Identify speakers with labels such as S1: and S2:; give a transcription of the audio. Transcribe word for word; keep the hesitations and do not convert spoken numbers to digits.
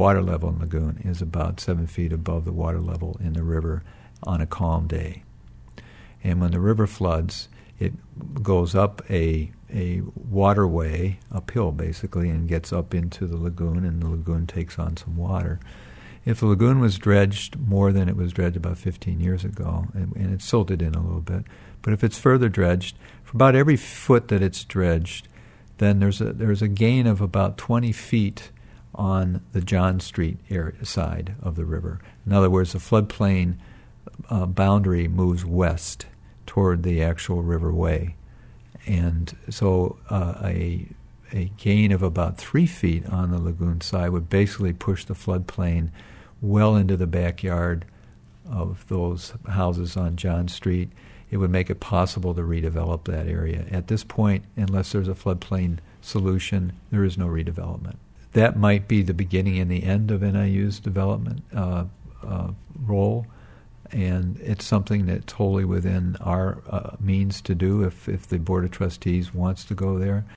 S1: water level in the lagoon is about seven feet above the water level in the river on a calm day. And when the river floods, it goes up a a waterway uphill, basically, and gets up into the lagoon, and the lagoon takes on some water. If the lagoon was dredged more than it was dredged about fifteen years ago, and, and it's silted in a little bit, but if it's further dredged, for about every foot that it's dredged, then there's a there's a gain of about twenty feet on the John Street area side of the river. In other words, the floodplain uh, boundary moves west toward the actual riverway. And so uh, a a gain of about three feet on the lagoon side would basically push the floodplain well into the backyard of those houses on John Street. It would make it possible to redevelop that area. At this point, unless there's a floodplain solution, there is no redevelopment. That might be the beginning and the end of N I U's development uh, uh, role. And it's something that's wholly within our uh, means to do if, if the Board of Trustees wants to go there.